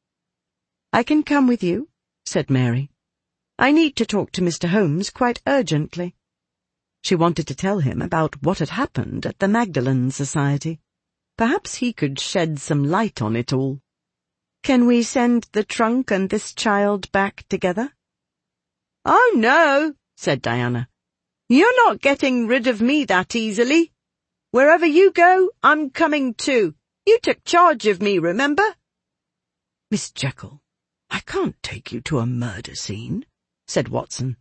"I can come with you," said Mary. "I need to talk to Mr. Holmes quite urgently." She wanted to tell him about what had happened at the Magdalen Society. Perhaps he could shed some light on it all. "Can we send the trunk and this child back together?" "Oh, no," said Diana. "You're not getting rid of me that easily. Wherever you go, I'm coming too. You took charge of me, remember?" "Miss Jekyll, I can't take you to a murder scene," said Watson.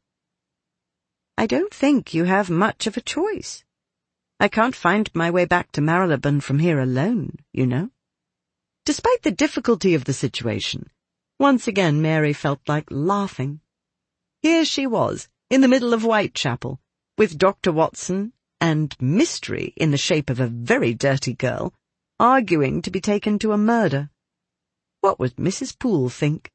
"I don't think you have much of a choice. I can't find my way back to Marylebone from here alone, you know." Despite the difficulty of the situation, once again Mary felt like laughing. Here she was, in the middle of Whitechapel, with Dr. Watson and mystery in the shape of a very dirty girl, arguing to be taken to a murder. What would Mrs. Poole think?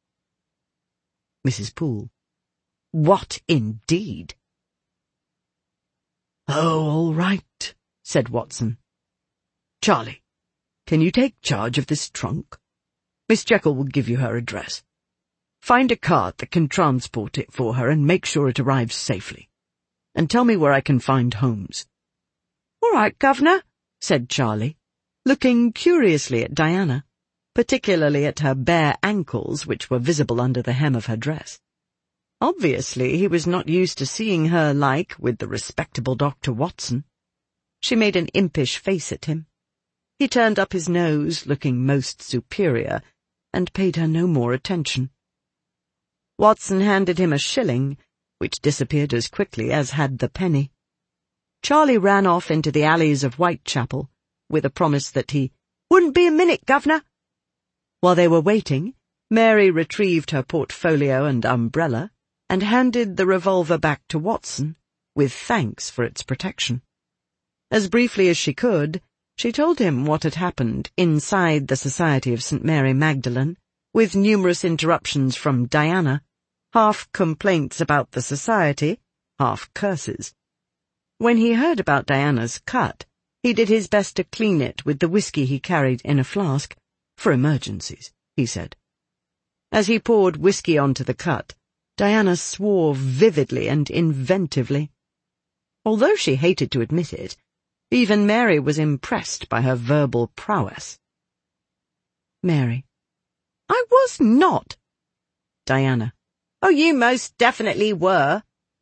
Mrs. Poole. What indeed? "Oh, all right," said Watson. "Charlie, can you take charge of this trunk? Miss Jekyll will give you her address. Find a cart that can transport it for her and make sure it arrives safely. And tell me where I can find Holmes." "All right, Governor," said Charlie, looking curiously at Diana, particularly at her bare ankles which were visible under the hem of her dress. Obviously, he was not used to seeing her like with the respectable Dr. Watson. She made an impish face at him. He turned up his nose, looking most superior, and paid her no more attention. Watson handed him a shilling, which disappeared as quickly as had the penny. Charlie ran off into the alleys of Whitechapel, with a promise that he wouldn't be a minute, Governor. While they were waiting, Mary retrieved her portfolio and umbrella, and handed the revolver back to Watson, with thanks for its protection. As briefly as she could, she told him what had happened inside the Society of St. Mary Magdalene, with numerous interruptions from Diana, half complaints about the society, half curses. When he heard about Diana's cut, he did his best to clean it with the whiskey he carried in a flask, for emergencies, he said. As he poured whiskey onto the cut, Diana swore vividly and inventively. Although she hated to admit it, even Mary was impressed by her verbal prowess. Mary. "I was not." Diana. "Oh, you most definitely were."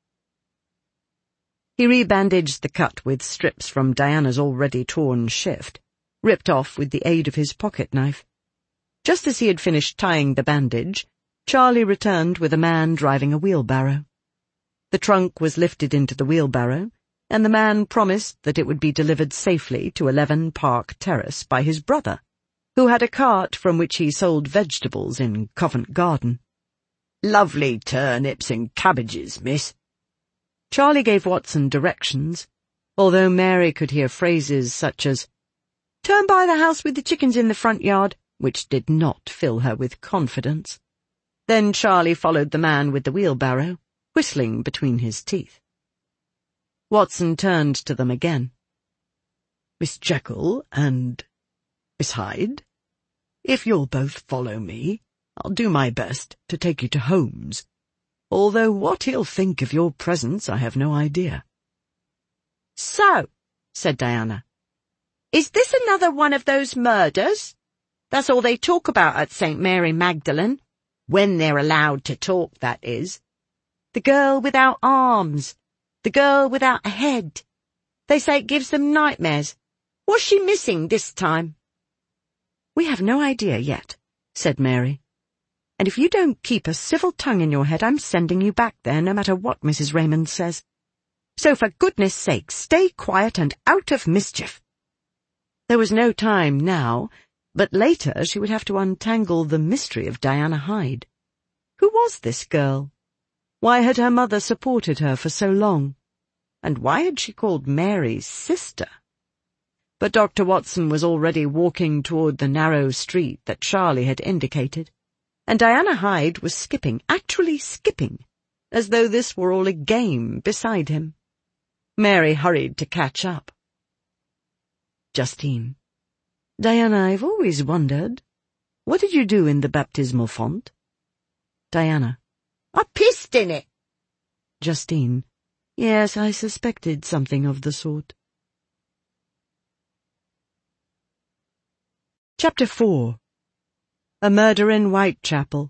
He rebandaged the cut with strips from Diana's already torn shift, ripped off with the aid of his pocket-knife. Just as he had finished tying the bandage, Charlie returned with a man driving a wheelbarrow. The trunk was lifted into the wheelbarrow, and the man promised that it would be delivered safely to 11 Park Terrace by his brother, who had a cart from which he sold vegetables in Covent Garden. "Lovely turnips and cabbages, miss." Charlie gave Watson directions, although Mary could hear phrases such as, "Turn by the house with the chickens in the front yard," which did not fill her with confidence. Then Charlie followed the man with the wheelbarrow, whistling between his teeth. Watson turned to them again. "Miss Jekyll and Miss Hyde, if you'll both follow me, I'll do my best to take you to Holmes, although what he'll think of your presence I have no idea."
"So," said Diana, "is this another one of those murders? That's all they talk about at St. Mary Magdalene, when they're allowed to talk, that is. The girl without arms, the girl without a head. They say it gives them nightmares. What's she missing this time?"
"We have no idea yet," said Mary. "And if you don't keep a civil tongue in your head, I'm sending you back there, no matter what Mrs. Raymond says. So for goodness sake, stay quiet and out of mischief." There was no time now, but later she would have to untangle the mystery of Diana Hyde. Who was this girl? Why had her mother supported her for so long? And why had she called Mary sister? But Dr. Watson was already walking toward the narrow street that Charlie had indicated, and Diana Hyde was skipping, actually skipping, as though this were all a game beside him. Mary hurried to catch up. "Justine, Diana, I've always wondered, what did you do in the baptismal font?" Diana,
"I pissed in it."
Justine, "Yes, I suspected something of the sort." Chapter 4. A Murder in Whitechapel.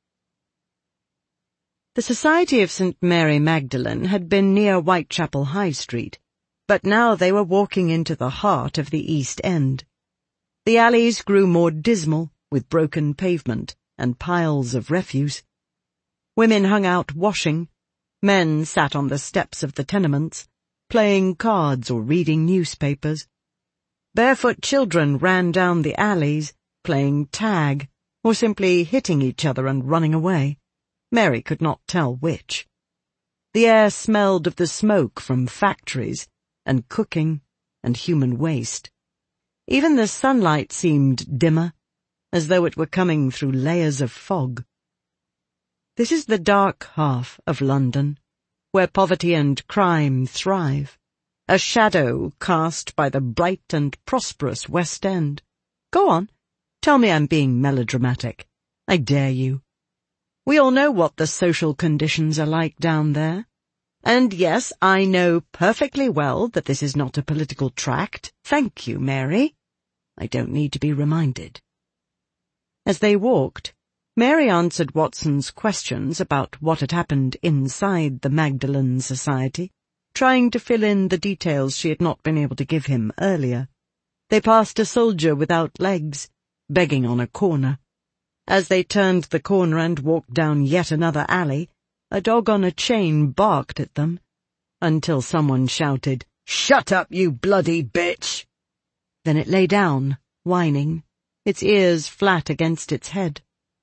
The Society of St. Mary Magdalene had been near Whitechapel High Street, but now they were walking into the heart of the East End. The alleys grew more dismal, with broken pavement and piles of refuse. Women hung out washing. Men sat on the steps of the tenements, playing cards or reading newspapers. Barefoot children ran down the alleys, playing tag, or simply hitting each other and running away. Mary could not tell which. The air smelled of the smoke from factories, and cooking, and human waste. Even the sunlight seemed dimmer, as though it were coming through layers of fog. This is the dark half of London, where poverty and crime thrive, a shadow cast by the bright and prosperous West End. Go on, tell me I'm being melodramatic. I dare you. We all know what the social conditions are like down there. And yes, I know perfectly well that this is not a political tract. Thank you, Mary. I don't need to be reminded. As they walked, Mary answered Watson's questions about what had happened inside the Magdalene Society, trying to fill in the details she had not been able to give him earlier. They passed a soldier without legs, begging on a corner. As they turned the corner and walked down yet another alley, a dog on a chain barked at them, until someone shouted, "Shut up, you bloody bitch!" Then it lay down, whining, its ears flat against its head.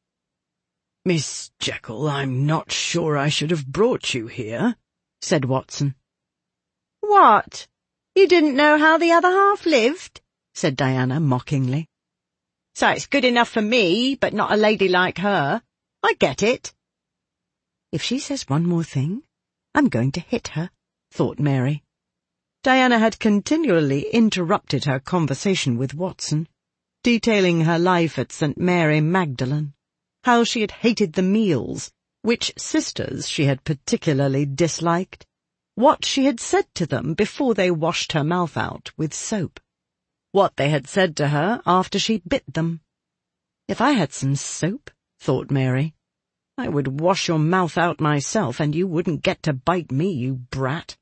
"Miss Jekyll, I'm not sure I should have brought you here," said Watson.
"What? You didn't know how the other half lived?" said Diana mockingly. "So it's good enough for me, but not a lady like her. I get it."
If she says one more thing, I'm going to hit her, thought Mary. Diana had continually interrupted her conversation with Watson, detailing her life at St. Mary Magdalene, how she had hated the meals, which sisters she had particularly disliked, what she had said to them before they washed her mouth out with soap, what they had said to her after she bit them. If I had some soap, thought Mary, I would wash your mouth out myself, and you wouldn't get to bite me, you brat.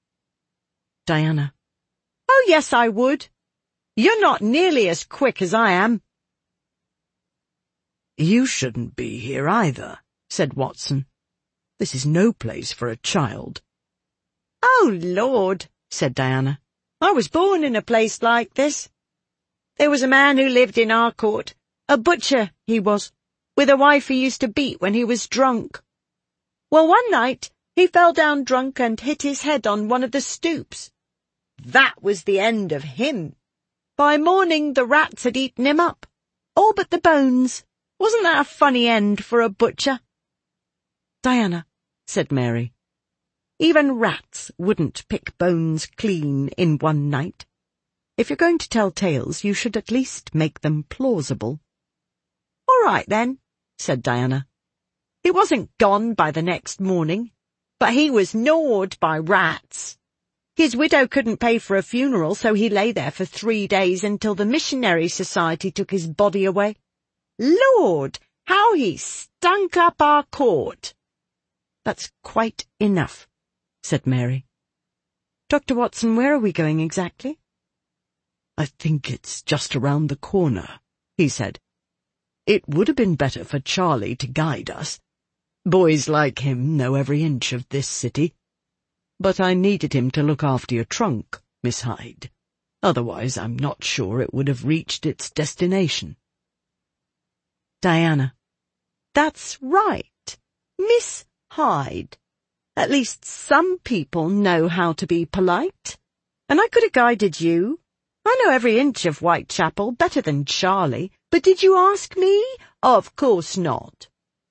Diana.
"Oh, yes, I would. You're not nearly as quick as I am."
You shouldn't be here either, said Watson. This is no place for a child.
Oh, Lord, said Diana. I was born in a place like this. There was a man who lived in our court, a butcher he was, with a wife he used to beat when he was drunk. Well, one night he fell down drunk and hit his head on one of the stoops. That was the end of him. By morning the rats had eaten him up, all but the bones. Wasn't that a funny end for a butcher?
Diana, said Mary, even rats wouldn't pick bones clean in one night. If you're going to tell tales, you should at least make them plausible.
All right then, said Diana. He wasn't gone by the next morning, but he was gnawed by rats. His widow couldn't pay for a funeral, so he lay there for 3 days until the missionary society took his body away. Lord, how he stunk up our court!
That's quite enough, said Mary. Dr. Watson, where are we going exactly? I think it's just around the corner, he said. It would have been better for Charlie to guide us. Boys like him know every inch of this city. But I needed him to look after your trunk, Miss Hyde. Otherwise, I'm not sure it would have reached its destination.
Diana. That's right, Miss Hyde. At least some people know how to be polite. And I could have guided you. I know every inch of Whitechapel better than Charlie. But did you ask me? Of course not.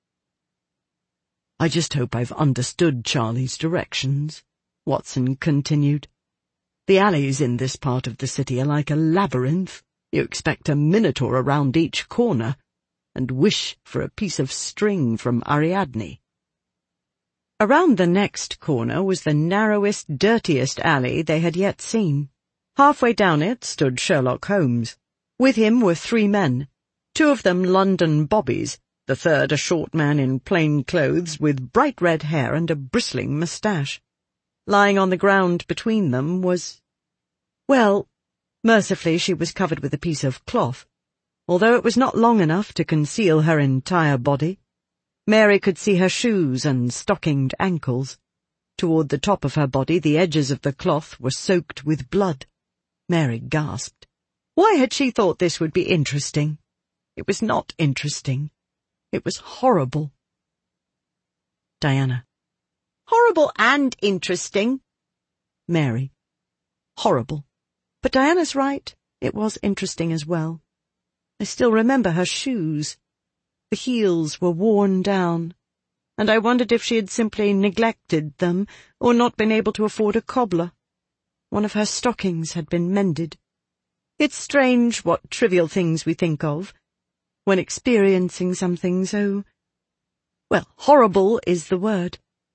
I just hope I've understood Charlie's directions, Watson continued. The alleys in this part of the city are like a labyrinth. You expect a minotaur around each corner, and wish for a piece of string from Ariadne. Around the next corner was the narrowest, dirtiest alley they had yet seen. Halfway down it stood Sherlock Holmes. With him were 3 men, 2 of them London bobbies, the third a short man in plain clothes with bright red hair and a bristling moustache. Lying on the ground between them was... well, mercifully she was covered with a piece of cloth, although it was not long enough to conceal her entire body. Mary could see her shoes and stockinged ankles. Toward the top of her body the edges of the cloth were soaked with blood. Mary gasped. Why had she thought this would be interesting? It was not interesting. It was horrible. Diana.
Horrible and interesting.
Mary. Horrible. But Diana's right. It was interesting as well. I still remember her shoes. The heels were worn down, and I wondered if she had simply neglected them or not been able to afford a cobbler. One of her stockings had been mended. It's strange what trivial things we think of when experiencing something so... well, horrible is the word.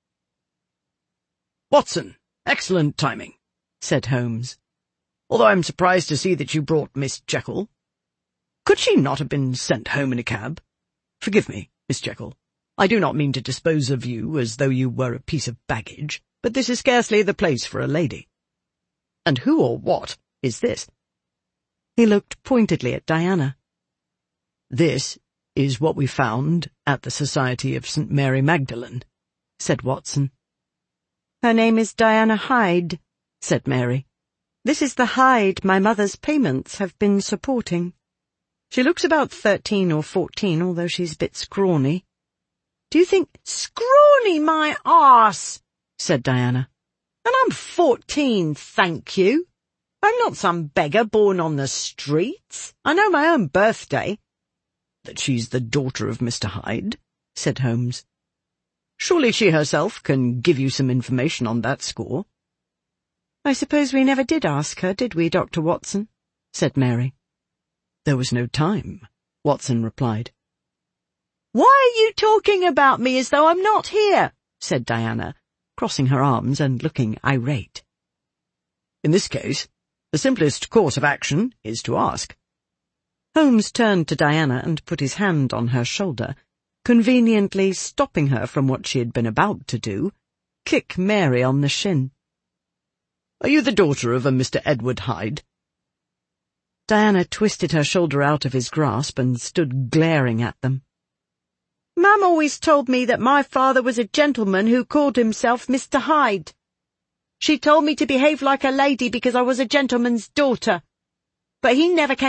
Watson, excellent timing, said Holmes. Although I'm surprised to see that you brought Miss Jekyll. Could she not have been sent home in a cab? Forgive me, Miss Jekyll. I do not mean to dispose of you as though you were a piece of baggage, but this is scarcely the place for a lady. And who or what is this?
He looked pointedly at Diana.
This is what we found at the Society of St. Mary Magdalene, said Watson.
Her name is Diana Hyde, said Mary. This is the Hyde my mother's payments have been supporting. She looks about 13 or 14, although she's a bit scrawny. Do you think... Scrawny my arse, said Diana. And I'm 14, thank you. I'm not some beggar born on the streets. I know my own birthday.
That she's the daughter of Mr. Hyde, said Holmes. Surely she herself can give you some information on that score.
I suppose we never did ask her, did we, Dr. Watson? Said Mary.
There was no time, Watson replied.
Why are you talking about me as though I'm not here? Said Diana, crossing her arms and looking irate.
In this case, the simplest course of action is to ask.
Holmes turned to Diana and put his hand on her shoulder, conveniently stopping her from what she had been about to do, kick Mary on the shin.
Are you the daughter of a Mr. Edward Hyde?
Diana twisted her shoulder out of his grasp and stood glaring at them.
Mum always told me that my father was a gentleman who called himself Mr. Hyde. She told me to behave like a lady because I was a gentleman's daughter, but he never came